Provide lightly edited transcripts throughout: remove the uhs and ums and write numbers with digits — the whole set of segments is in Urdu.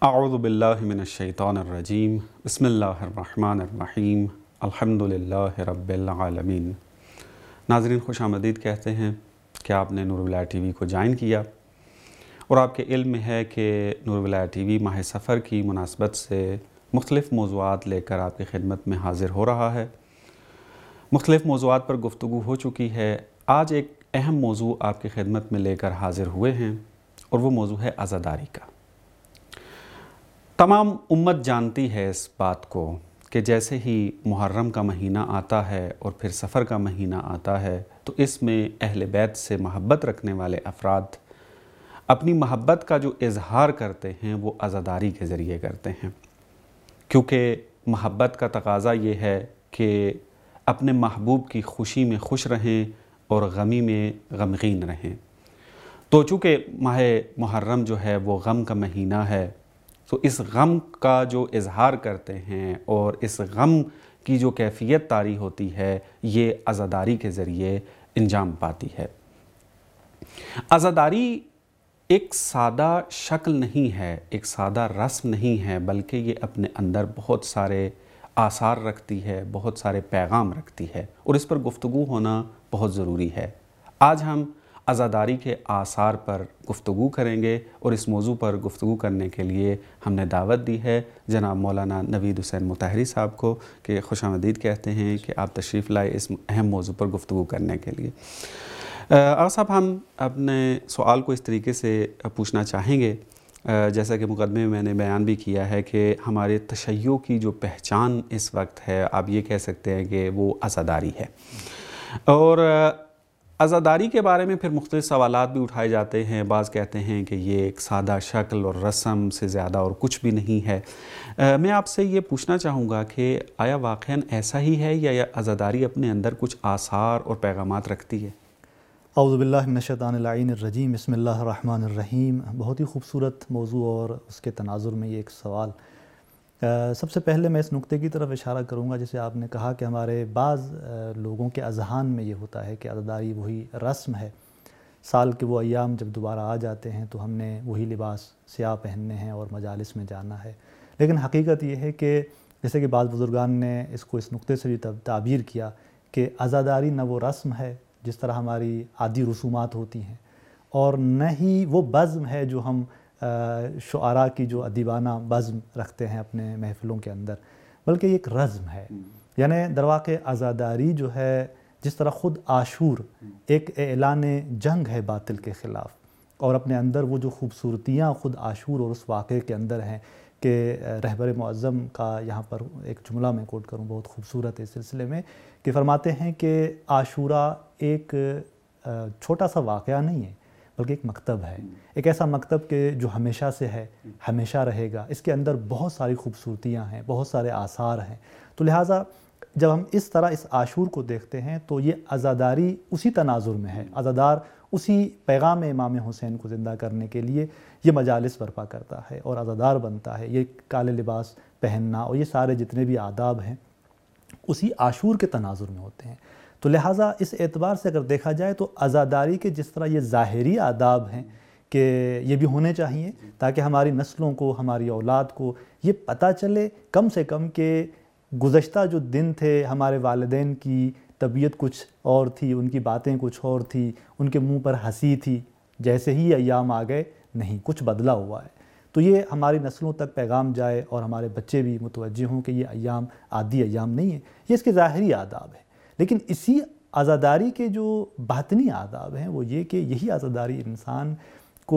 اعوذ باللہ من الشیطان الرجیم بسم اللہ الرحمن الرحیم الحمدللہ رب العالمین۔ ناظرین خوش آمدید کہتے ہیں کہ آپ نے نور الولایہ ٹی وی کو جوائن کیا اور آپ کے علم میں ہے کہ نور الولایہ ٹی وی ماہ سفر کی مناسبت سے مختلف موضوعات لے کر آپ کی خدمت میں حاضر ہو رہا ہے۔ مختلف موضوعات پر گفتگو ہو چکی ہے۔ آج ایک اہم موضوع آپ کی خدمت میں لے کر حاضر ہوئے ہیں اور وہ موضوع ہے عزاداری کا۔ تمام امت جانتی ہے اس بات کو کہ جیسے ہی محرم کا مہینہ آتا ہے اور پھر سفر کا مہینہ آتا ہے تو اس میں اہل بیت سے محبت رکھنے والے افراد اپنی محبت کا جو اظہار کرتے ہیں وہ عزاداری کے ذریعے کرتے ہیں، کیونکہ محبت کا تقاضا یہ ہے کہ اپنے محبوب کی خوشی میں خوش رہیں اور غمی میں غمگین رہیں۔ تو چونکہ ماہ محرم جو ہے وہ غم کا مہینہ ہے، تو اس غم کا جو اظہار کرتے ہیں اور اس غم کی جو کیفیت طاری ہوتی ہے یہ عزاداری کے ذریعے انجام پاتی ہے۔ عزاداری ایک سادہ شکل نہیں ہے، ایک سادہ رسم نہیں ہے، بلکہ یہ اپنے اندر بہت سارے آثار رکھتی ہے، بہت سارے پیغام رکھتی ہے اور اس پر گفتگو ہونا بہت ضروری ہے۔ آج ہم عزاداری کے آثار پر گفتگو کریں گے اور اس موضوع پر گفتگو کرنے کے لیے ہم نے دعوت دی ہے جناب مولانا نوید حسین مطہری صاحب کو کہ خوش آمدید کہتے ہیں کہ آپ تشریف لائے اس اہم موضوع پر گفتگو کرنے کے لیے۔ آغا صاحب، ہم اپنے سوال کو اس طریقے سے پوچھنا چاہیں گے، جیسا کہ مقدمے میں میں نے بیان بھی کیا ہے کہ ہمارے تشیع کی جو پہچان اس وقت ہے آپ یہ کہہ سکتے ہیں کہ وہ عزاداری ہے، اور عزاداری کے بارے میں پھر مختلف سوالات بھی اٹھائے جاتے ہیں۔ بعض کہتے ہیں کہ یہ ایک سادہ شکل اور رسم سے زیادہ اور کچھ بھی نہیں ہے۔ میں آپ سے یہ پوچھنا چاہوں گا کہ آیا واقعاً ایسا ہی ہے یا عزاداری اپنے اندر کچھ آثار اور پیغامات رکھتی ہے؟ اعوذ باللہ من الشیطان اللعین الرجیم بسم اللہ الرحمن الرحیم۔ بہت ہی خوبصورت موضوع اور اس کے تناظر میں یہ ایک سوال۔ سب سے پہلے میں اس نقطے کی طرف اشارہ کروں گا، جیسے آپ نے کہا کہ ہمارے بعض لوگوں کے اذہان میں یہ ہوتا ہے کہ عزاداری وہی رسم ہے، سال کے وہ ایام جب دوبارہ آ جاتے ہیں تو ہم نے وہی لباس سیاہ پہننے ہیں اور مجالس میں جانا ہے۔ لیکن حقیقت یہ ہے کہ جیسے کہ بعض بزرگان نے اس کو اس نقطے سے بھی تعبیر کیا کہ عزاداری نہ وہ رسم ہے جس طرح ہماری عادی رسومات ہوتی ہیں، اور نہ ہی وہ بزم ہے جو ہم شعراء کی جو ادیبانہ بزم رکھتے ہیں اپنے محفلوں کے اندر، بلکہ یہ ایک رزم ہے۔ یعنی در واقع عزاداری جو ہے، جس طرح خود عاشور ایک اعلان جنگ ہے باطل کے خلاف، اور اپنے اندر وہ جو خوبصورتیاں خود عاشور اور اس واقعے کے اندر ہیں کہ رہبر معظم کا یہاں پر ایک جملہ میں کوٹ کروں بہت خوبصورت ہے اس سلسلے میں، کہ فرماتے ہیں کہ عاشورہ ایک چھوٹا سا واقعہ نہیں ہے بلکہ ایک مکتب ہے، ایک ایسا مکتب کہ جو ہمیشہ سے ہے، ہمیشہ رہے گا۔ اس کے اندر بہت ساری خوبصورتیاں ہیں، بہت سارے آثار ہیں۔ تو لہٰذا جب ہم اس طرح اس عاشور کو دیکھتے ہیں تو یہ عزاداری اسی تناظر میں ہے۔ عزادار اسی پیغام امام حسین کو زندہ کرنے کے لیے یہ مجالس برپا کرتا ہے اور عزادار بنتا ہے۔ یہ کالے لباس پہننا اور یہ سارے جتنے بھی آداب ہیں اسی عاشور کے تناظر میں ہوتے ہیں۔ تو لہٰذا اس اعتبار سے اگر دیکھا جائے تو عزاداری کے جس طرح یہ ظاہری آداب ہیں کہ یہ بھی ہونے چاہیے تاکہ ہماری نسلوں کو، ہماری اولاد کو یہ پتہ چلے کم سے کم کہ گزشتہ جو دن تھے ہمارے والدین کی طبیعت کچھ اور تھی، ان کی باتیں کچھ اور تھی، ان کے منہ پر ہنسی تھی، جیسے ہی ایام آ گئے نہیں، کچھ بدلا ہوا ہے۔ تو یہ ہماری نسلوں تک پیغام جائے اور ہمارے بچے بھی متوجہ ہوں کہ یہ ایام عادی ایام نہیں ہیں، یہ اس کے ظاہری آداب ہیں۔ لیکن اسی عزاداری کے جو باطنی آداب ہیں وہ یہ کہ یہی عزاداری انسان کو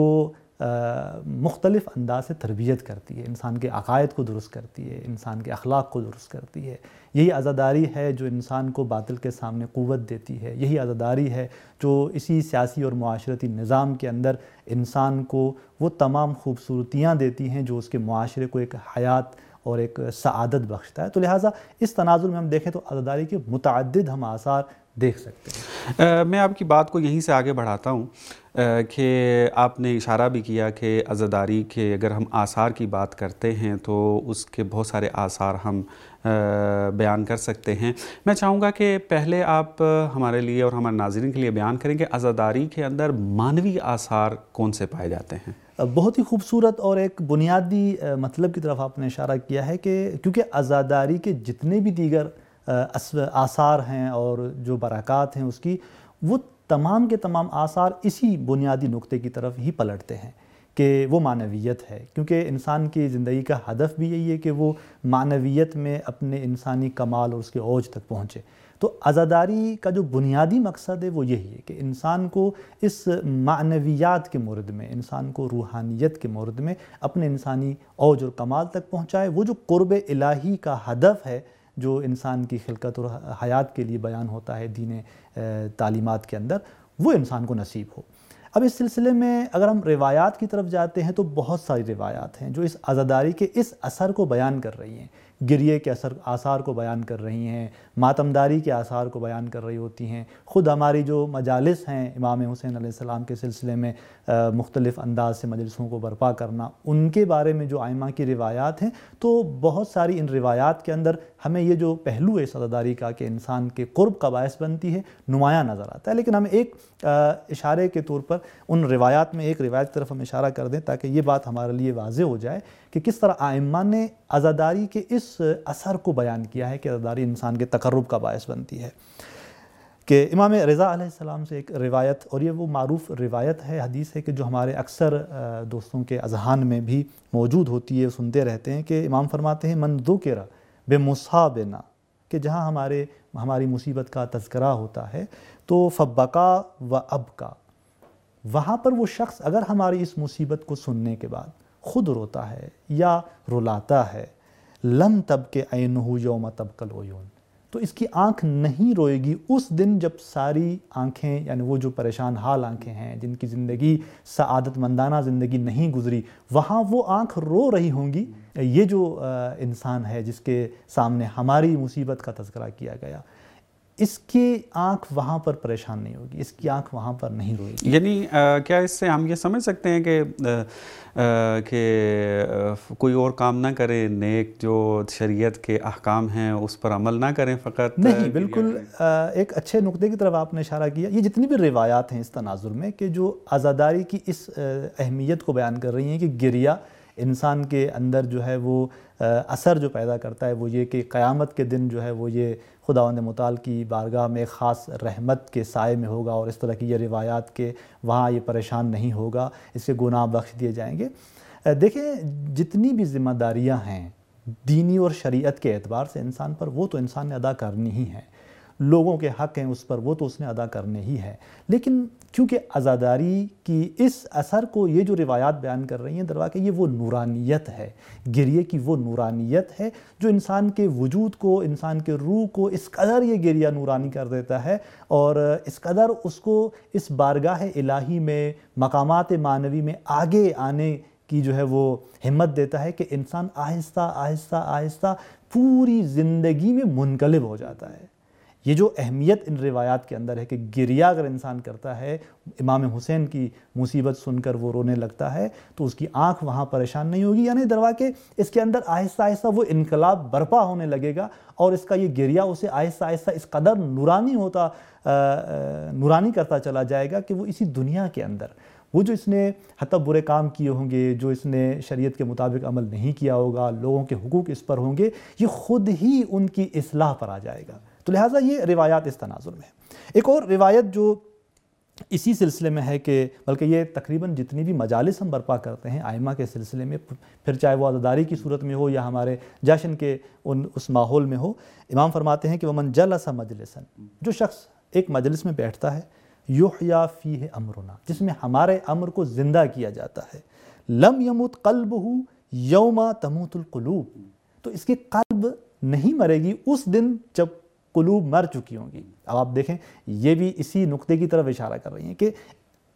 مختلف انداز سے تربیت کرتی ہے، انسان کے عقائد کو درست کرتی ہے، انسان کے اخلاق کو درست کرتی ہے۔ یہی عزاداری ہے جو انسان کو باطل کے سامنے قوت دیتی ہے۔ یہی عزاداری ہے جو اسی سیاسی اور معاشرتی نظام کے اندر انسان کو وہ تمام خوبصورتیاں دیتی ہیں جو اس کے معاشرے کو ایک حیات اور ایک سعادت بخشتا ہے۔ تو لہٰذا اس تناظر میں ہم دیکھیں تو عزاداری کے متعدد ہم آثار دیکھ سکتے ہیں۔ میں آپ کی بات کو یہیں سے آگے بڑھاتا ہوں کہ آپ نے اشارہ بھی کیا کہ عزاداری کے اگر ہم آثار کی بات کرتے ہیں تو اس کے بہت سارے آثار ہم بیان کر سکتے ہیں۔ میں چاہوں گا کہ پہلے آپ ہمارے لیے اور ہمارے ناظرین کے لیے بیان کریں کہ عزاداری کے اندر معنوی آثار کون سے پائے جاتے ہیں؟ بہت ہی خوبصورت اور ایک بنیادی مطلب کی طرف آپ نے اشارہ کیا ہے کہ کیونکہ عزاداری کے جتنے بھی دیگر آثار ہیں اور جو برکات ہیں اس کی، وہ تمام کے تمام آثار اسی بنیادی نقطے کی طرف ہی پلٹتے ہیں کہ وہ معنویت ہے، کیونکہ انسان کی زندگی کا ہدف بھی یہی ہے کہ وہ معنویت میں اپنے انسانی کمال اور اس کے اوج تک پہنچے۔ تو عزاداری کا جو بنیادی مقصد ہے وہ یہی ہے کہ انسان کو اس معنویات کے مورد میں، انسان کو روحانیت کے مورد میں اپنے انسانی اوج اور کمال تک پہنچائے۔ وہ جو قرب الہی کا ہدف ہے جو انسان کی خلقت اور حیات کے لیے بیان ہوتا ہے دین تعلیمات کے اندر، وہ انسان کو نصیب ہو۔ اب اس سلسلے میں اگر ہم روایات کی طرف جاتے ہیں تو بہت ساری روایات ہیں جو اس عزاداری کے اس اثر کو بیان کر رہی ہیں، گریے کے آثار کو بیان کر رہی ہیں، ماتمداری کے آثار کو بیان کر رہی ہوتی ہیں۔ خود ہماری جو مجالس ہیں امام حسین علیہ السلام کے سلسلے میں مختلف انداز سے مجلسوں کو برپا کرنا، ان کے بارے میں جو ائمہ کی روایات ہیں، تو بہت ساری ان روایات کے اندر ہمیں یہ جو پہلو ہے اس عزاداری کا کہ انسان کے قرب کا باعث بنتی ہے، نمایاں نظر آتا ہے۔ لیکن ہم ایک اشارے کے طور پر ان روایات میں ایک روایت کی طرف ہم اشارہ کر دیں تاکہ یہ بات ہمارے لیے واضح ہو جائے کہ کس طرح ائمہ نے عزاداری کے اس اثر کو بیان کیا ہے کہ عزاداری انسان کے تقرب کا باعث بنتی ہے۔ کہ امام رضا علیہ السلام سے ایک روایت، اور یہ وہ معروف روایت ہے، حدیث ہے کہ جو ہمارے اکثر دوستوں کے اذہان میں بھی موجود ہوتی ہے، سنتے رہتے ہیں، کہ امام فرماتے ہیں من ذکر بمصابنا، کہ جہاں ہماری مصیبت کا تذکرہ ہوتا ہے تو فبکا و ابکا، وہاں پر وہ شخص اگر ہماری اس مصیبت کو سننے کے بعد خود روتا ہے یا رلاتا ہے، لم تبکے عینہ یوم تبکی العیون، تو اس کی آنکھ نہیں روئے گی اس دن جب ساری آنکھیں، یعنی وہ جو پریشان حال آنکھیں ہیں جن کی زندگی سعادت مندانہ زندگی نہیں گزری، وہاں وہ آنکھ رو رہی ہوں گی۔ یہ جو انسان ہے جس کے سامنے ہماری مصیبت کا تذکرہ کیا گیا، اس کی آنکھ وہاں پر پریشان نہیں ہوگی، اس کی آنکھ وہاں پر نہیں روئے گی۔ یعنی کیا اس سے ہم یہ سمجھ سکتے ہیں کہ کوئی اور کام نہ کرے، نیک جو شریعت کے احکام ہیں اس پر عمل نہ کریں فقط؟ نہیں، بالکل ایک اچھے نقطے کی طرف آپ نے اشارہ کیا۔ یہ جتنی بھی روایات ہیں اس تناظر میں کہ جو عزاداری کی اس اہمیت کو بیان کر رہی ہیں کہ گریہ انسان کے اندر جو ہے وہ اثر جو پیدا کرتا ہے وہ یہ کہ قیامت کے دن جو ہے وہ یہ خداوند متعال کی بارگاہ میں خاص رحمت کے سائے میں ہوگا، اور اس طرح کی یہ روایات کے وہاں یہ پریشان نہیں ہوگا، اس کے گناہ بخش دیے جائیں گے۔ دیکھیں جتنی بھی ذمہ داریاں ہیں دینی اور شریعت کے اعتبار سے انسان پر، وہ تو انسان نے ادا کرنی ہی ہیں، لوگوں کے حق ہیں اس پر، وہ تو اس نے ادا کرنے ہی ہے۔ لیکن کیونکہ عزاداری کی اس اثر کو یہ جو روایات بیان کر رہی ہیں درواقع یہ وہ نورانیت ہے، گریے کی وہ نورانیت ہے جو انسان کے وجود کو، انسان کے روح کو اس قدر یہ گریہ نورانی کر دیتا ہے، اور اس قدر اس کو اس بارگاہ الہی میں، مقامات معنوی میں آگے آنے کی جو ہے وہ ہمت دیتا ہے کہ انسان آہستہ آہستہ آہستہ پوری زندگی میں منقلب ہو جاتا ہے۔ یہ جو اہمیت ان روایات کے اندر ہے کہ گریہ اگر انسان کرتا ہے، امام حسین کی مصیبت سن کر وہ رونے لگتا ہے تو اس کی آنکھ وہاں پریشان نہیں ہوگی، یعنی درواقع اس کے اندر آہستہ آہستہ وہ انقلاب برپا ہونے لگے گا، اور اس کا یہ گریہ اسے آہستہ آہستہ اس قدر نورانی کرتا چلا جائے گا کہ وہ اسی دنیا کے اندر وہ جو اس نے حتی برے کام کیے ہوں گے، جو اس نے شریعت کے مطابق عمل نہیں کیا ہوگا، لوگوں کے حقوق اس پر ہوں گے، یہ خود ہی ان کی اصلاح پر آ جائے گا۔ تو لہٰذا یہ روایات اس تناظر میں ہے۔ ایک اور روایت جو اسی سلسلے میں ہے کہ بلکہ یہ تقریباً جتنی بھی مجالس ہم برپا کرتے ہیں ائمہ کے سلسلے میں، پھر چاہے وہ عزاداری کی صورت میں ہو یا ہمارے جشن کے اس ماحول میں ہو، امام فرماتے ہیں کہ وَمَنْ جَلَسَ مَجْلِسًا، جو شخص ایک مجلس میں بیٹھتا ہے، یحییٰ فیہ امرنا، جس میں ہمارے امر کو زندہ کیا جاتا ہے، لم یمت قلبہ یوم تموت القلوب، تو اس کی قلب نہیں مرے گی اس دن جب قلوب مر چکی ہوں گی۔ اب آپ دیکھیں یہ بھی اسی نقطے کی طرف اشارہ کر رہی ہیں کہ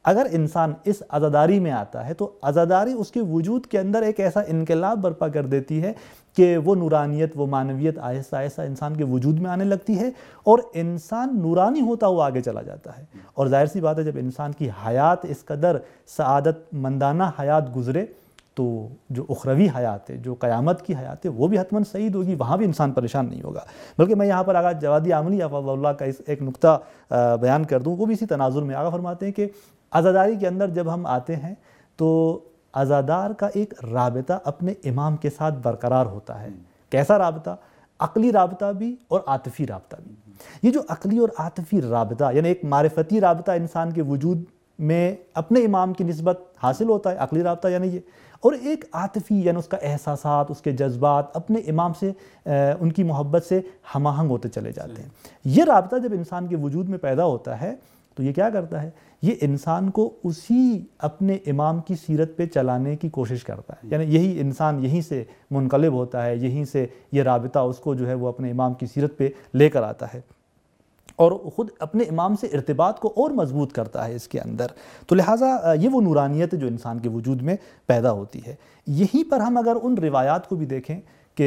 اگر انسان اس عزاداری میں آتا ہے تو عزاداری اس کے وجود کے اندر ایک ایسا انقلاب برپا کر دیتی ہے کہ وہ نورانیت، وہ معنویت آہستہ آہستہ انسان کے وجود میں آنے لگتی ہے اور انسان نورانی ہوتا ہوا آگے چلا جاتا ہے۔ اور ظاہر سی بات ہے جب انسان کی حیات اس قدر سعادت مندانہ حیات گزرے تو جو اخروی حیات ہے، جو قیامت کی حیات ہے، وہ بھی حتماً سعید ہوگی، وہاں بھی انسان پریشان نہیں ہوگا۔ بلکہ میں یہاں پر آغا جوادی عاملی حفظہ اللہ کا ایک نقطہ بیان کر دوں، وہ بھی اسی تناظر میں آغا فرماتے ہیں کہ عزاداری کے اندر جب ہم آتے ہیں تو عزادار کا ایک رابطہ اپنے امام کے ساتھ برقرار ہوتا ہے۔ کیسا رابطہ؟ عقلی رابطہ بھی اور عاطفی رابطہ بھی۔ یہ جو عقلی اور عاطفی رابطہ یعنی ایک معرفتی رابطہ انسان کے وجود میں اپنے امام کی نسبت حاصل ہوتا ہے، عقلی رابطہ یعنی یہ، اور ایک عاطفی یعنی اس کا احساسات، اس کے جذبات اپنے امام سے ان کی محبت سے ہم آہنگ ہوتے چلے جاتے ہیں۔ یہ رابطہ جب انسان کے وجود میں پیدا ہوتا ہے تو یہ کیا کرتا ہے؟ یہ انسان کو اسی اپنے امام کی سیرت پہ چلانے کی کوشش کرتا ہے، یعنی یہی انسان یہیں سے منقلب ہوتا ہے، یہیں سے یہ رابطہ اس کو جو ہے وہ اپنے امام کی سیرت پہ لے کر آتا ہے اور خود اپنے امام سے ارتباط کو اور مضبوط کرتا ہے اس کے اندر۔ تو لہٰذا یہ وہ نورانیت جو انسان کے وجود میں پیدا ہوتی ہے۔ یہیں پر ہم اگر ان روایات کو بھی دیکھیں کہ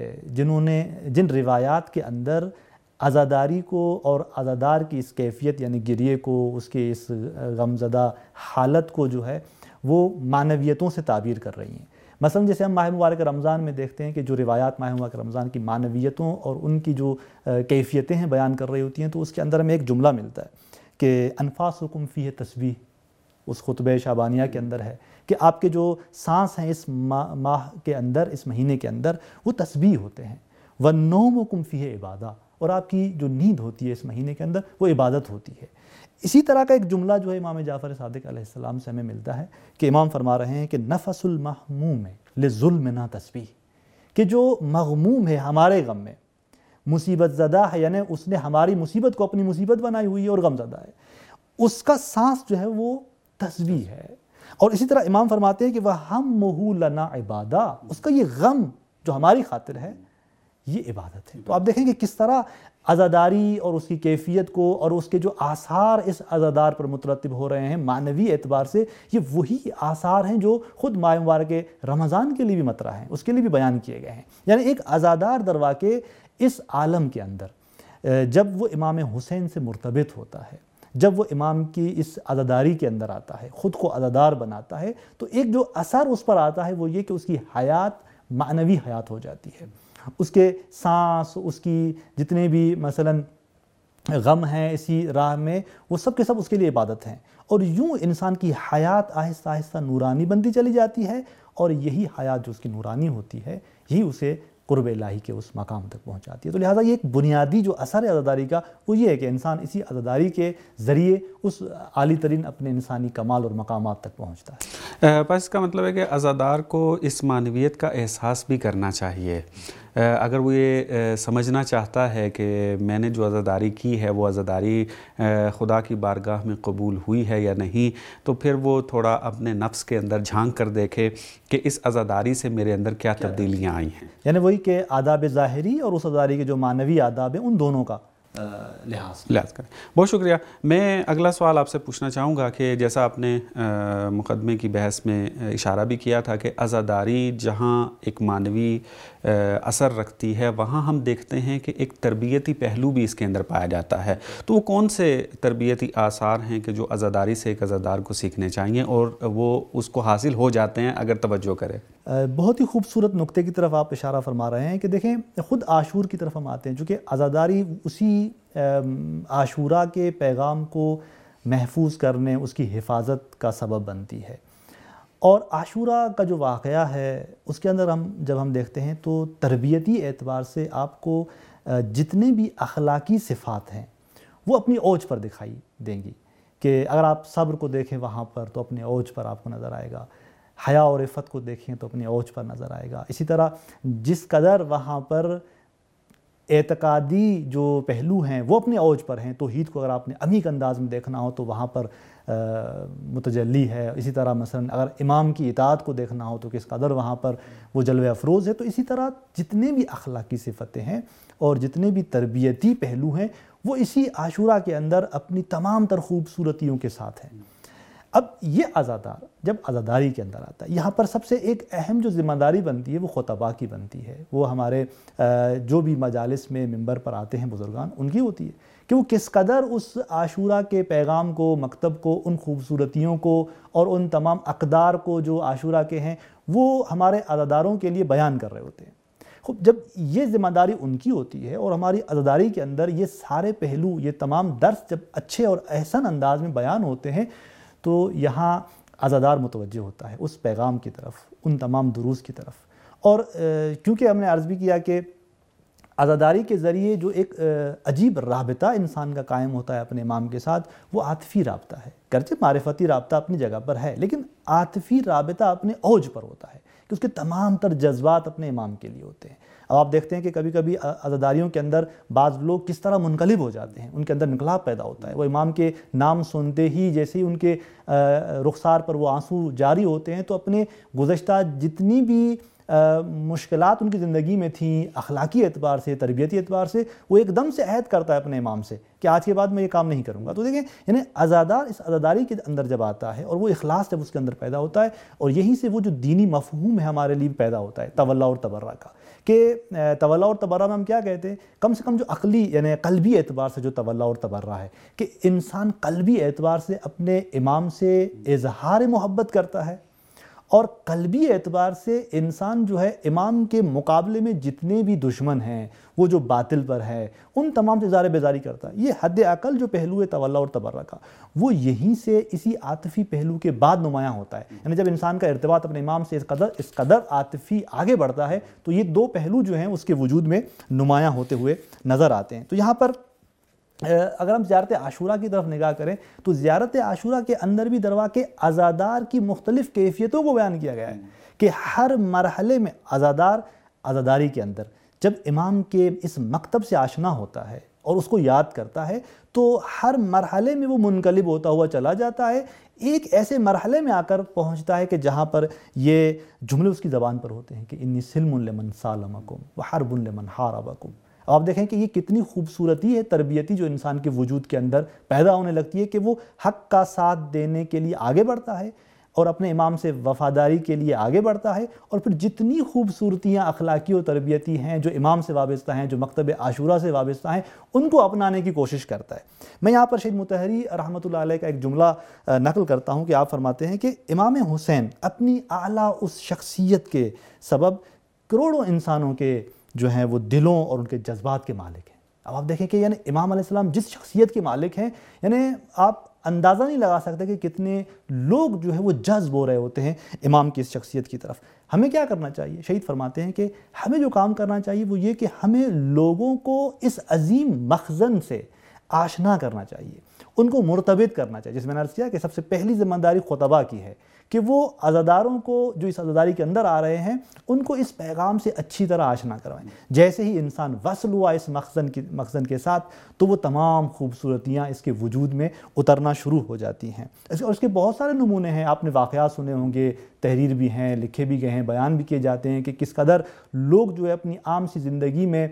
جن روایات کے اندر عزاداری کو اور عزادار کی اس کیفیت یعنی گریے کو، اس کے اس غمزدہ حالت کو جو ہے وہ معنویتوں سے تعبیر کر رہی ہیں۔ مثلا جیسے ہم ماہ مبارک رمضان میں دیکھتے ہیں کہ جو روایات ماہ مبارک رمضان کی معنویتوں اور ان کی جو کیفیتیں ہیں بیان کر رہی ہوتی ہیں تو اس کے اندر ہمیں ایک جملہ ملتا ہے کہ انفاسکم فیہ تسبیح، اس خطبہ شعبانیہ کے اندر ہے کہ آپ کے جو سانس ہیں اس ماہ کے اندر، اس مہینے کے اندر، وہ تسبیح ہوتے ہیں۔ وَالنَّوْمُكُمْ فِيهِ عِبَادَةٌ، اور آپ کی جو نیند ہوتی ہے اس مہینے کے اندر وہ عبادت ہوتی ہے۔ اسی طرح کا ایک جملہ جو ہے امام جعفر صادق علیہ السلام سے ہمیں ملتا ہے کہ امام فرما رہے ہیں کہ نفس المحموم لظلمنا تسبیح، کہ جو مغموم ہے ہمارے غم میں، مصیبت زدہ ہے یعنی اس نے ہماری مصیبت کو اپنی مصیبت بنائی ہوئی ہے اور غم زدہ ہے، اس کا سانس جو ہے وہ تسبیح ہے۔ اور اسی طرح امام فرماتے ہیں کہ وَهَمُّهُ لَنَا عِبَادَةٌ، اس کا یہ غم جو ہماری خاطر ہے یہ عبادت ہے۔ تو آپ دیکھیں کہ کس طرح عزاداری اور اس کی کیفیت کو اور اس کے جو آثار اس عزادار پر مترتب ہو رہے ہیں معنوی اعتبار سے، یہ وہی آثار ہیں جو خود ماہ مبارک رمضان کے لیے بھی مطرح ہیں، اس کے لیے بھی بیان کیے گئے ہیں۔ یعنی ایک عزادار در واقع اس عالم کے اندر جب وہ امام حسین سے مرتبط ہوتا ہے، جب وہ امام کی اس عزاداری کے اندر آتا ہے، خود کو عزادار بناتا ہے، تو ایک جو اثر اس پر آتا ہے وہ یہ کہ اس کی حیات معنوی حیات ہو جاتی ہے۔ اس کے سانس، اس کی جتنے بھی مثلا غم ہیں اسی راہ میں، وہ سب کے سب اس کے لیے عبادت ہیں، اور یوں انسان کی حیات آہستہ آہستہ نورانی بنتی چلی جاتی ہے، اور یہی حیات جو اس کی نورانی ہوتی ہے یہی اسے قرب الہی کے اس مقام تک پہنچاتی ہے۔ تو لہٰذا یہ ایک بنیادی جو اثر ہے عزاداری کا وہ یہ ہے کہ انسان اسی عزاداری کے ذریعے اس عالی ترین اپنے انسانی کمال اور مقامات تک پہنچتا ہے۔ بس اس کا مطلب ہے کہ عزادار کو اس معنویت کا احساس بھی کرنا چاہیے۔ اگر وہ یہ سمجھنا چاہتا ہے کہ میں نے جو عزاداری کی ہے وہ عزاداری خدا کی بارگاہ میں قبول ہوئی ہے یا نہیں، تو پھر وہ تھوڑا اپنے نفس کے اندر جھانک کر دیکھے کہ اس عزاداری سے میرے اندر کیا تبدیلیاں آئی ہیں۔ یعنی وہی کہ آداب ظاہری اور اس عزاداری کے جو معنوی آداب ہیں ان دونوں کا لحاظ کریں۔ بہت شکریہ۔ میں اگلا سوال آپ سے پوچھنا چاہوں گا کہ جیسا آپ نے مقدمے کی بحث میں اشارہ بھی کیا تھا کہ عزاداری جہاں ایک معنوی اثر رکھتی ہے وہاں ہم دیکھتے ہیں کہ ایک تربیتی پہلو بھی اس کے اندر پایا جاتا ہے، تو وہ کون سے تربیتی آثار ہیں کہ جو عزاداری سے ایک عزادار کو سیکھنے چاہیے اور وہ اس کو حاصل ہو جاتے ہیں اگر توجہ کرے؟ بہت ہی خوبصورت نقطے کی طرف آپ اشارہ فرما رہے ہیں کہ دیکھیں خود عاشور کی طرف ہم آتے ہیں، چونکہ عزاداری اسی عاشورہ کے پیغام کو محفوظ کرنے، اس کی حفاظت کا سبب بنتی ہے، اور عاشورہ کا جو واقعہ ہے اس کے اندر جب ہم دیکھتے ہیں تو تربیتی اعتبار سے آپ کو جتنے بھی اخلاقی صفات ہیں وہ اپنی اوج پر دکھائی دیں گی، کہ اگر آپ صبر کو دیکھیں وہاں پر تو اپنے اوج پر آپ کو نظر آئے گا، حیا اور عفت کو دیکھیں تو اپنی اوج پر نظر آئے گا، اسی طرح جس قدر وہاں پر اعتقادی جو پہلو ہیں وہ اپنے اوج پر ہیں، توحید کو اگر آپ نے عمیق انداز میں دیکھنا ہو تو وہاں پر متجلی ہے، اسی طرح مثلا اگر امام کی اطاعت کو دیکھنا ہو تو کس قدر وہاں پر وہ جلوہ افروز ہے، تو اسی طرح جتنے بھی اخلاقی صفتیں ہیں اور جتنے بھی تربیتی پہلو ہیں وہ اسی عاشورہ کے اندر اپنی تمام تر خوبصورتیوں کے ساتھ ہیں۔ اب یہ عزادار جب عزاداری کے اندر آتا ہے، یہاں پر سب سے ایک اہم جو ذمہ داری بنتی ہے وہ خطباء کی بنتی ہے، وہ ہمارے جو بھی مجالس میں منبر پر آتے ہیں بزرگان، ان کی ہوتی ہے کہ وہ کس قدر اس عاشورہ کے پیغام کو، مکتب کو، ان خوبصورتیوں کو اور ان تمام اقدار کو جو عاشورہ کے ہیں وہ ہمارے عزاداروں کے لیے بیان کر رہے ہوتے ہیں۔ خوب جب یہ ذمہ داری ان کی ہوتی ہے اور ہماری عزاداری کے اندر یہ سارے پہلو، یہ تمام درس جب اچھے اور احسن انداز میں بیان ہوتے ہیں تو یہاں عزادار متوجہ ہوتا ہے اس پیغام کی طرف، ان تمام دروس کی طرف۔ اور کیونکہ ہم نے عرض بھی کیا کہ عزاداری کے ذریعے جو ایک عجیب رابطہ انسان کا قائم ہوتا ہے اپنے امام کے ساتھ، وہ عاطفی رابطہ ہے، گرچہ معرفتی رابطہ اپنی جگہ پر ہے، لیکن عاطفی رابطہ اپنے اوج پر ہوتا ہے کہ اس کے تمام تر جذبات اپنے امام کے لیے ہوتے ہیں۔ اب آپ دیکھتے ہیں کہ کبھی کبھی عزاداریوں کے اندر بعض لوگ کس طرح منقلب ہو جاتے ہیں، ان کے اندر انقلاب پیدا ہوتا ہے، وہ امام کے نام سنتے ہی جیسے ہی ان کے رخسار پر وہ آنسو جاری ہوتے ہیں تو اپنے گزشتہ جتنی بھی مشکلات ان کی زندگی میں تھیں، اخلاقی اعتبار سے، تربیتی اعتبار سے، وہ ایک دم سے عہد کرتا ہے اپنے امام سے کہ آج کے بعد میں یہ کام نہیں کروں گا۔ تو دیکھیں یعنی عزادار اس عزاداری کے اندر جب آتا ہے اور وہ اخلاص جب اس کے اندر پیدا ہوتا ہے، اور یہیں سے وہ جو دینی مفہوم ہے ہمارے لیے پیدا ہوتا ہے تولا اور تبرہ کا، کہ تولا اور تبرہ میں ہم کیا کہتے ہیں، کم سے کم جو عقلی یعنی قلبی اعتبار سے جو تولا اور تبرہ ہے کہ انسان قلبی اعتبار سے اپنے امام سے اظہار محبت کرتا ہے، اور قلبی اعتبار سے انسان جو ہے امام کے مقابلے میں جتنے بھی دشمن ہیں، وہ جو باطل پر ہے، ان تمام سے اظہار بیزاری کرتا ہے۔ یہ حد اقل جو پہلو ہے تولا اور تبرہ کا، وہ یہیں سے اسی عاطفی پہلو کے بعد نمایاں ہوتا ہے۔ یعنی جب انسان کا ارتباط اپنے امام سے اس قدر عاطفی آگے بڑھتا ہے تو یہ دو پہلو جو ہیں اس کے وجود میں نمایاں ہوتے ہوئے نظر آتے ہیں۔ تو یہاں پر اگر ہم زیارت عاشورہ کی طرف نگاہ کریں تو زیارت عاشورہ کے اندر بھی درواقع عزادار کی مختلف کیفیتوں کو بیان کیا گیا ہے کہ ہر مرحلے میں عزادار عزاداری کے اندر جب امام کے اس مکتب سے آشنا ہوتا ہے اور اس کو یاد کرتا ہے تو ہر مرحلے میں وہ منقلب ہوتا ہوا چلا جاتا ہے، ایک ایسے مرحلے میں آ کر پہنچتا ہے کہ جہاں پر یہ جملے اس کی زبان پر ہوتے ہیں کہ انی سلم لمن سالمکم وحرب لمن حاربکم۔ آپ دیکھیں کہ یہ کتنی خوبصورتی ہے تربیتی جو انسان کے وجود کے اندر پیدا ہونے لگتی ہے کہ وہ حق کا ساتھ دینے کے لیے آگے بڑھتا ہے اور اپنے امام سے وفاداری کے لیے آگے بڑھتا ہے، اور پھر جتنی خوبصورتیاں اخلاقی و تربیتی ہیں جو امام سے وابستہ ہیں، جو مکتب عاشورہ سے وابستہ ہیں، ان کو اپنانے کی کوشش کرتا ہے۔ میں یہاں پر شہید مطہری رحمۃ اللہ علیہ کا ایک جملہ نقل کرتا ہوں کہ آپ فرماتے ہیں کہ امام حسین اپنی اعلیٰ اس شخصیت کے سبب کروڑوں انسانوں کے جو ہیں وہ دلوں اور ان کے جذبات کے مالک ہیں۔ اب آپ دیکھیں کہ یعنی امام علیہ السلام جس شخصیت کے مالک ہیں، یعنی آپ اندازہ نہیں لگا سکتے کہ کتنے لوگ جو ہیں وہ جذب ہو رہے ہوتے ہیں امام کی اس شخصیت کی طرف۔ ہمیں کیا کرنا چاہیے؟ شہید فرماتے ہیں کہ ہمیں جو کام کرنا چاہیے وہ یہ کہ ہمیں لوگوں کو اس عظیم مخزن سے آشنا کرنا چاہیے، ان کو مرتبط کرنا چاہیے۔ جس میں نے عرض کیا کہ سب سے پہلی ذمہ داری خطباء کی ہے کہ وہ عزاداروں کو جو اس عزاداری کے اندر آ رہے ہیں ان کو اس پیغام سے اچھی طرح آشنا کروائیں۔ جیسے ہی انسان وصل ہوا اس مخزن کے ساتھ تو وہ تمام خوبصورتیاں اس کے وجود میں اترنا شروع ہو جاتی ہیں۔ اور اس کے بہت سارے نمونے ہیں، آپ نے واقعات سنے ہوں گے، تحریر بھی ہیں، لکھے بھی گئے ہیں، بیان بھی کیے جاتے ہیں کہ کس قدر لوگ جو ہے اپنی عام سی زندگی میں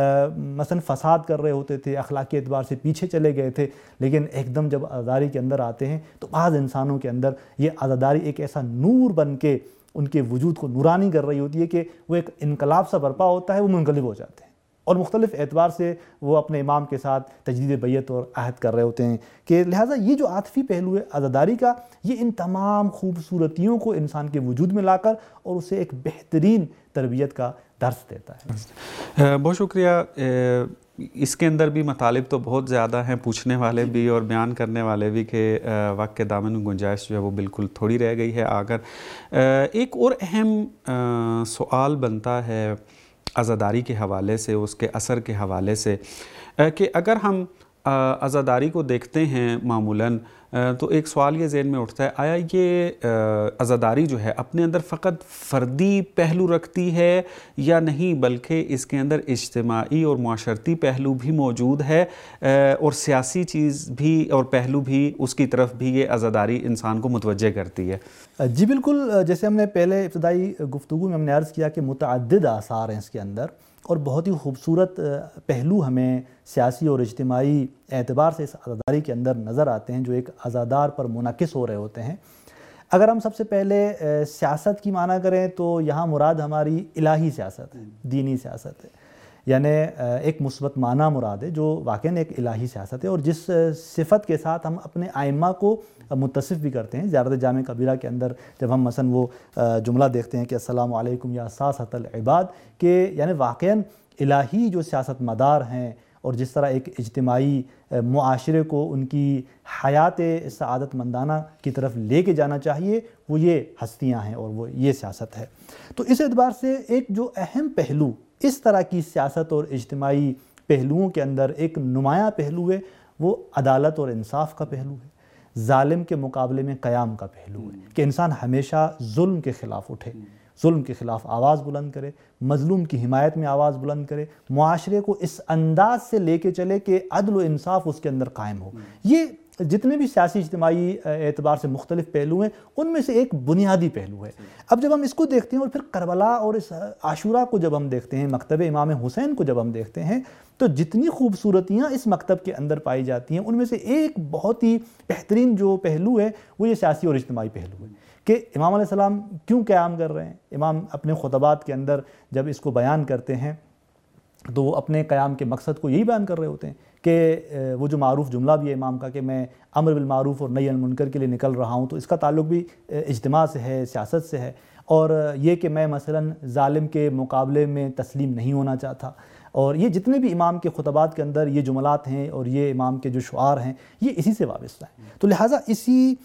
مثلا فساد کر رہے ہوتے تھے، اخلاقی اعتبار سے پیچھے چلے گئے تھے، لیکن ایک دم جب عزاداری کے اندر آتے ہیں تو بعض انسانوں کے اندر یہ عزاداری ایک ایسا نور بن کے ان کے وجود کو نورانی کر رہی ہوتی ہے کہ وہ ایک انقلاب سا برپا ہوتا ہے، وہ منقلب ہو جاتے ہیں اور مختلف اعتبار سے وہ اپنے امام کے ساتھ تجدید بیعت اور عہد کر رہے ہوتے ہیں۔ کہ لہٰذا یہ جو عاطفی پہلو ہے عزاداری کا، یہ ان تمام خوبصورتیوں کو انسان کے وجود میں لا کر اور اسے ایک بہترین تربیت کا درس دیتا ہے۔ بہت شکریہ۔ اس کے اندر بھی مطالب تو بہت زیادہ ہیں، پوچھنے والے بھی اور بیان کرنے والے بھی، کہ وقت کے دامن میں گنجائش جو ہے وہ بالکل تھوڑی رہ گئی ہے۔ ایک اور اہم سوال بنتا ہے عزاداری کے حوالے سے، اس کے اثر کے حوالے سے، کہ اگر ہم عزاداری کو دیکھتے ہیں معمولاً تو ایک سوال یہ ذہن میں اٹھتا ہے، آیا یہ عزاداری جو ہے اپنے اندر فقط فردی پہلو رکھتی ہے یا نہیں، بلکہ اس کے اندر اجتماعی اور معاشرتی پہلو بھی موجود ہے اور سیاسی چیز بھی اور پہلو بھی اس کی طرف بھی یہ عزاداری انسان کو متوجہ کرتی ہے؟ جی بالکل، جیسے ہم نے پہلے ابتدائی گفتگو میں ہم نے عرض کیا کہ متعدد آثار ہیں اس کے اندر، اور بہت ہی خوبصورت پہلو ہمیں سیاسی اور اجتماعی اعتبار سے اس عزاداری کے اندر نظر آتے ہیں جو ایک عزادار پر منعکس ہو رہے ہوتے ہیں۔ اگر ہم سب سے پہلے سیاست کی معنی کریں تو یہاں مراد ہماری الہی سیاست ہے، دینی سیاست ہے، یعنی ایک مثبت معنی مراد ہے جو واقعاً ایک الہی سیاست ہے، اور جس صفت کے ساتھ ہم اپنے ائمہ کو متصف بھی کرتے ہیں۔ زیارت جامع کبیرہ کے اندر جب ہم مثلا وہ جملہ دیکھتے ہیں کہ السلام علیکم یا ساسۃ العباد، کہ یعنی واقعاً الہی جو سیاست مدار ہیں اور جس طرح ایک اجتماعی معاشرے کو ان کی حیات سعادت مندانہ کی طرف لے کے جانا چاہیے، وہ یہ ہستیاں ہیں اور وہ یہ سیاست ہے۔ تو اس اعتبار سے ایک جو اہم پہلو اس طرح کی سیاست اور اجتماعی پہلوؤں کے اندر ایک نمایاں پہلو ہے، وہ عدالت اور انصاف کا پہلو ہے، ظالم کے مقابلے میں قیام کا پہلو ہے کہ انسان ہمیشہ ظلم کے خلاف اٹھے، ظلم کے خلاف آواز بلند کرے، مظلوم کی حمایت میں آواز بلند کرے، معاشرے کو اس انداز سے لے کے چلے کہ عدل و انصاف اس کے اندر قائم ہو۔ یہ جتنے بھی سیاسی اجتماعی اعتبار سے مختلف پہلو ہیں ان میں سے ایک بنیادی پہلو ہے۔ اب جب ہم اس کو دیکھتے ہیں اور پھر کربلا اور اس عاشورہ کو جب ہم دیکھتے ہیں، مکتب امام حسین کو جب ہم دیکھتے ہیں، تو جتنی خوبصورتیاں اس مکتب کے اندر پائی جاتی ہیں ان میں سے ایک بہت ہی بہترین جو پہلو ہے وہ یہ سیاسی اور اجتماعی پہلو ہے کہ امام علیہ السلام کیوں قیام کر رہے ہیں۔ امام اپنے خطبات کے اندر جب اس کو بیان کرتے ہیں تو وہ اپنے قیام کے مقصد کو یہی بیان کر رہے ہوتے ہیں کہ وہ جو معروف جملہ بھی ہے امام کا کہ میں امر بالمعروف اور نہی عن المنکر کے لیے نکل رہا ہوں، تو اس کا تعلق بھی اجتماع سے ہے، سیاست سے ہے، اور یہ کہ میں مثلاً ظالم کے مقابلے میں تسلیم نہیں ہونا چاہتا، اور یہ جتنے بھی امام کے خطبات کے اندر یہ جملات ہیں اور یہ امام کے جو شعار ہیں یہ اسی سے وابستہ ہیں۔ تو لہٰذا اسی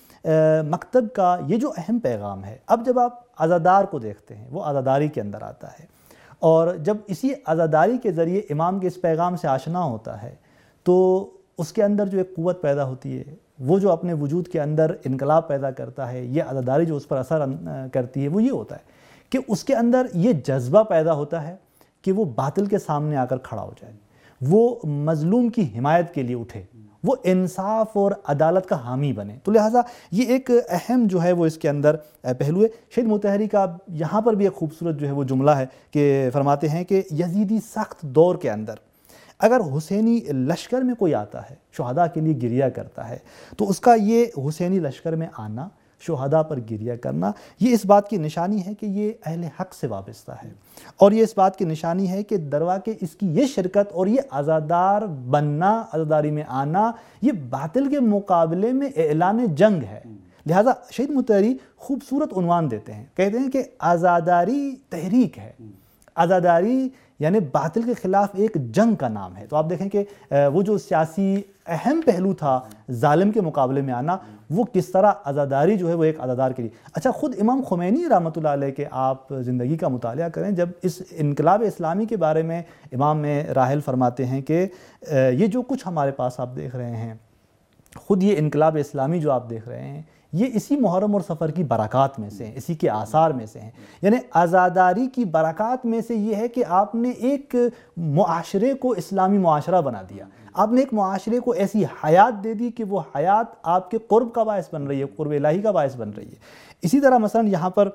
مکتب کا یہ جو اہم پیغام ہے، اب جب آپ عزادار کو دیکھتے ہیں وہ عزاداری کے اندر آتا ہے، اور جب اسی عزاداری کے ذریعے امام کے اس پیغام سے آشنا ہوتا ہے تو اس کے اندر جو ایک قوت پیدا ہوتی ہے، وہ جو اپنے وجود کے اندر انقلاب پیدا کرتا ہے، یہ عزاداری جو اس پر اثر کرتی ہے وہ یہ ہوتا ہے کہ اس کے اندر یہ جذبہ پیدا ہوتا ہے کہ وہ باطل کے سامنے آ کر کھڑا ہو جائے، وہ مظلوم کی حمایت کے لیے اٹھے، وہ انصاف اور عدالت کا حامی بنے۔ تو لہٰذا یہ ایک اہم جو ہے وہ اس کے اندر پہلو ہے۔ شہید مطہری کا یہاں پر بھی ایک خوبصورت جو ہے وہ جملہ ہے کہ فرماتے ہیں کہ یزیدی سخت دور کے اندر اگر حسینی لشکر میں کوئی آتا ہے، شہداء کے لیے گریہ کرتا ہے، تو اس کا یہ حسینی لشکر میں آنا، شہداء پر گریہ کرنا، یہ اس بات کی نشانی ہے کہ یہ اہل حق سے وابستہ ہے، اور یہ اس بات کی نشانی ہے کہ درواقع اس کی یہ شرکت اور یہ عزادار بننا، عزاداری میں آنا، یہ باطل کے مقابلے میں اعلان جنگ ہے۔ لہٰذا شہید مطہری خوبصورت عنوان دیتے ہیں، کہتے ہیں کہ عزاداری تحریک ہے، عزاداری یعنی باطل کے خلاف ایک جنگ کا نام ہے۔ تو آپ دیکھیں کہ وہ جو سیاسی اہم پہلو تھا ظالم کے مقابلے میں آنا، وہ کس طرح عزاداری جو ہے وہ ایک عزادار کے لیے۔ اچھا، خود امام خمینی رحمۃ اللہ علیہ کے آپ زندگی کا مطالعہ کریں، جب اس انقلاب اسلامی کے بارے میں امام میں راحل فرماتے ہیں کہ یہ جو کچھ ہمارے پاس آپ دیکھ رہے ہیں، خود یہ انقلاب اسلامی جو آپ دیکھ رہے ہیں، یہ اسی محرم اور سفر کی برکات میں سے ہیں، اسی کے آثار میں سے ہیں۔ یعنی عزاداری کی برکات میں سے یہ ہے کہ آپ نے ایک معاشرے کو اسلامی معاشرہ بنا دیا، آپ نے ایک معاشرے کو ایسی حیات دے دی کہ وہ حیات آپ کے قرب کا باعث بن رہی ہے، قرب الہی کا باعث بن رہی ہے۔ اسی طرح مثلا یہاں پر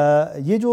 یہ جو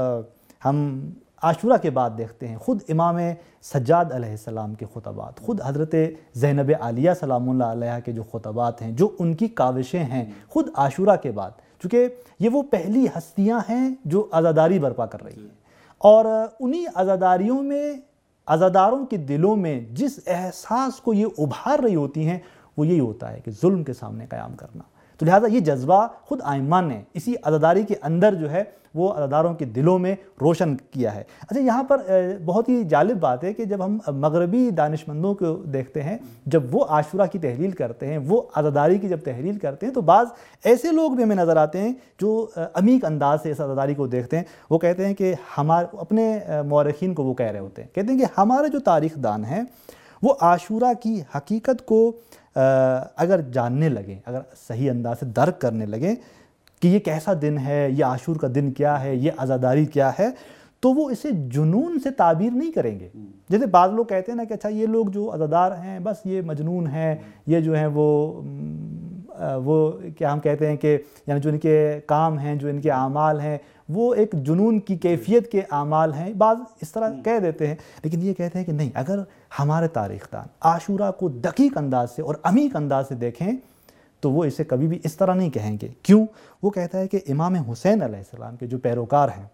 ہم عاشورہ کے بعد دیکھتے ہیں، خود امام سجاد علیہ السلام کے خطبات، خود حضرت زینب عالیہ سلام اللہ علیہ کے جو خطبات ہیں، جو ان کی کاوشیں ہیں خود عاشورہ کے بعد، چونکہ یہ وہ پہلی ہستیاں ہیں جو عزاداری برپا کر رہی ہیں، اور انہی عزاداریوں میں، عزاداروں کے دلوں میں جس احساس کو یہ ابھار رہی ہوتی ہیں وہ یہی ہوتا ہے کہ ظلم کے سامنے قیام کرنا۔ تو لہٰذا یہ جذبہ خود ائمہ نے اسی عزاداری کے اندر جو ہے وہ عزاداروں کے دلوں میں روشن کیا ہے۔ اچھا، یہاں پر بہت ہی جالب بات ہے کہ جب ہم مغربی دانشمندوں کو دیکھتے ہیں، جب وہ عاشورہ کی تحلیل کرتے ہیں، وہ عزاداری کی جب تحلیل کرتے ہیں، تو بعض ایسے لوگ بھی ہمیں نظر آتے ہیں جو عمیق انداز سے اس عزاداری کو دیکھتے ہیں۔ وہ کہتے ہیں کہ اپنے مورخین کو وہ کہہ رہے ہوتے ہیں، کہتے ہیں کہ ہمارے جو تاریخ دان ہیں وہ عاشورہ کی حقیقت کو اگر جاننے لگیں، اگر صحیح انداز سے درک کرنے لگیں کہ یہ کیسا دن ہے، یہ عاشور کا دن کیا ہے، یہ عزاداری کیا ہے، تو وہ اسے جنون سے تعبیر نہیں کریں گے۔ جیسے بعض لوگ کہتے ہیں نا کہ اچھا یہ لوگ جو عزادار ہیں بس یہ مجنون ہیں، یہ جو ہیں وہ وہ کیا ہم کہتے ہیں کہ یعنی جو ان کے کام ہیں، جو ان کے اعمال ہیں، وہ ایک جنون کی کیفیت کے اعمال ہیں، بعض اس طرح کہہ دیتے ہیں، لیکن یہ کہتے ہیں کہ نہیں، اگر ہمارے تاریخ دان عاشورہ کو دقیق انداز سے اور عمیق انداز سے دیکھیں تو وہ اسے کبھی بھی اس طرح نہیں کہیں گے۔ کیوں؟ وہ کہتا ہے کہ امام حسین علیہ السلام کے جو پیروکار ہیں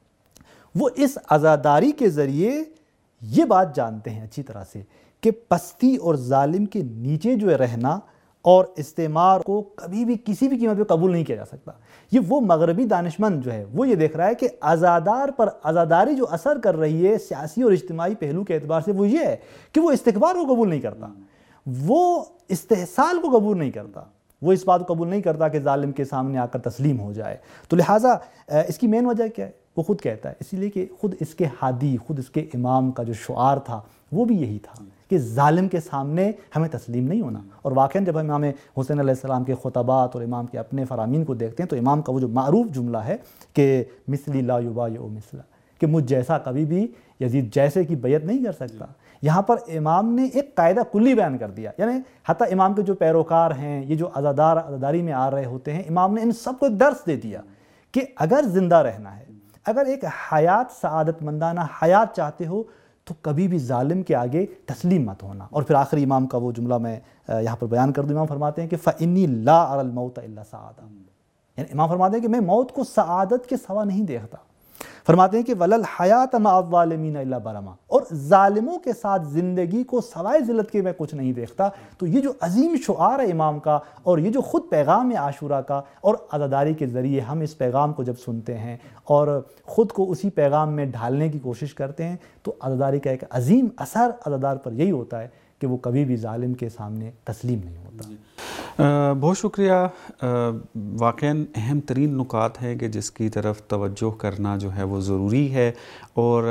وہ اس عزاداری کے ذریعے یہ بات جانتے ہیں اچھی طرح سے کہ پستی اور ظالم کے نیچے جو رہنا اور استعمار کو کبھی بھی کسی بھی قیمت پہ قبول نہیں کیا جا سکتا۔ یہ وہ مغربی دانشمند جو ہے وہ یہ دیکھ رہا ہے کہ عزادار پر عزاداری جو اثر کر رہی ہے سیاسی اور اجتماعی پہلو کے اعتبار سے وہ یہ ہے کہ وہ استکبار کو قبول نہیں کرتا، وہ استحصال کو قبول نہیں کرتا، وہ اس بات کو قبول نہیں کرتا کہ ظالم کے سامنے آ کر تسلیم ہو جائے۔ تو لہٰذا اس کی مین وجہ کیا ہے؟ وہ خود کہتا ہے، اسی لیے کہ خود اس کے ہادی، خود اس کے امام کا جو شعار تھا وہ بھی یہی تھا کہ ظالم کے سامنے ہمیں تسلیم نہیں ہونا۔ اور واقعاً جب ہم امام حسین علیہ السلام کے خطبات اور امام کے اپنے فرامین کو دیکھتے ہیں تو امام کا وہ جو معروف جملہ ہے کہ مثلی لا یبایع مثلا، کہ مجھ جیسا کبھی بھی یزید جیسے کی بیعت نہیں کر سکتا۔ یہاں پر امام نے ایک قاعدہ کلی بیان کر دیا، یعنی حتیٰ امام کے جو پیروکار ہیں، یہ جو عزاداری میں آ رہے ہوتے ہیں، امام نے ان سب کو ایک درس دے دیا کہ اگر زندہ رہنا ہے، اگر ایک حیات سعادت مندانہ حیات چاہتے ہو تو کبھی بھی ظالم کے آگے تسلیم مت ہونا۔ اور پھر آخری امام کا وہ جملہ میں یہاں پر بیان کر دوں، امام فرماتے ہیں کہ فَإِنِّي لَا أَرَى الْمَوْتَ إِلَّا سَعَادَةً، یعنی امام فرماتے ہیں کہ میں موت کو سعادت کے سوا نہیں دیکھتا۔ فرماتے ہیں کہ وَلَا الْحَيَاةَ مَعَ الظَّالِمِينَ إِلَّا بَرَمًا، اور ظالموں کے ساتھ زندگی کو سوائے ذلت کے میں کچھ نہیں دیکھتا۔ تو یہ جو عظیم شعار ہے امام کا، اور یہ جو خود پیغام ہے عاشورہ کا، اور عزاداری کے ذریعے ہم اس پیغام کو جب سنتے ہیں اور خود کو اسی پیغام میں ڈھالنے کی کوشش کرتے ہیں تو عزاداری کا ایک عظیم اثر عزادار پر یہی ہوتا ہے کہ وہ کبھی بھی ظالم کے سامنے تسلیم نہیں ہوتا۔ بہت شکریہ۔ واقعاً اہم ترین نکات ہیں کہ جس کی طرف توجہ کرنا جو ہے وہ ضروری ہے، اور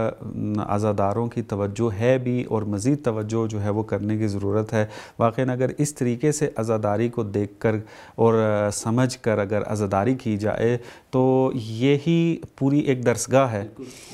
عزاداروں کی توجہ ہے بھی، اور مزید توجہ جو ہے وہ کرنے کی ضرورت ہے۔ واقعاً اگر اس طریقے سے عزاداری کو دیکھ کر اور سمجھ کر اگر عزاداری کی جائے تو یہی پوری ایک درسگاہ ہے۔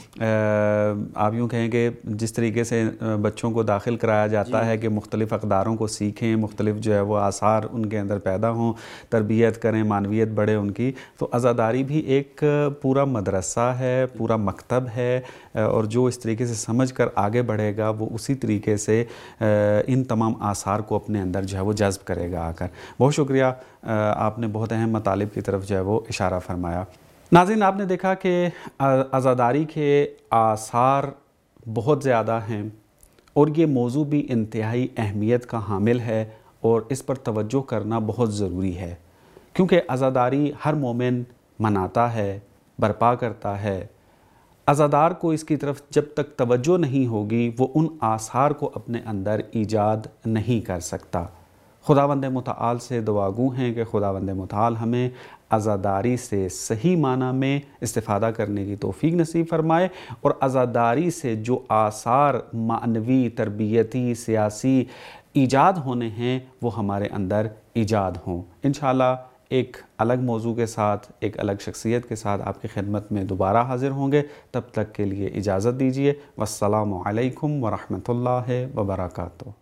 آپ یوں کہیں کہ جس طریقے سے بچوں کو داخل کرایا جاتا ہے کہ مختلف اقداروں کو سیکھیں، مختلف جو ہے وہ آثار ان کے اندر پیدا ہوں، تربیت کریں، معنویت بڑھے ان کی، تو عزاداری بھی ایک پورا مدرسہ ہے، پورا مکتب ہے، اور جو اس طریقے سے سمجھ کر آگے بڑھے گا وہ اسی طریقے سے ان تمام آثار کو اپنے اندر جو ہے وہ جذب کرے گا آ کر۔ بہت شکریہ، آپ نے بہت اہم مطالب کی طرف جو ہے وہ اشارہ فرمایا۔ ناظرین، آپ نے دیکھا کہ عزاداری کے آثار بہت زیادہ ہیں، اور یہ موضوع بھی انتہائی اہمیت کا حامل ہے، اور اس پر توجہ کرنا بہت ضروری ہے، کیونکہ عزاداری ہر مومن مناتا ہے، برپا کرتا ہے۔ عزادار کو اس کی طرف جب تک توجہ نہیں ہوگی وہ ان آثار کو اپنے اندر ایجاد نہیں کر سکتا۔ خداوند متعال سے دعاگو ہیں کہ خداوند متعال ہمیں عزاداری سے صحیح معنی میں استفادہ کرنے کی توفیق نصیب فرمائے، اور عزاداری سے جو آثار معنوی، تربیتی، سیاسی ایجاد ہونے ہیں وہ ہمارے اندر ایجاد ہوں۔ انشاءاللہ ایک الگ موضوع کے ساتھ، ایک الگ شخصیت کے ساتھ آپ کی خدمت میں دوبارہ حاضر ہوں گے۔ تب تک کے لیے اجازت دیجیے۔ والسلام علیکم ورحمۃ اللہ وبرکاتہ۔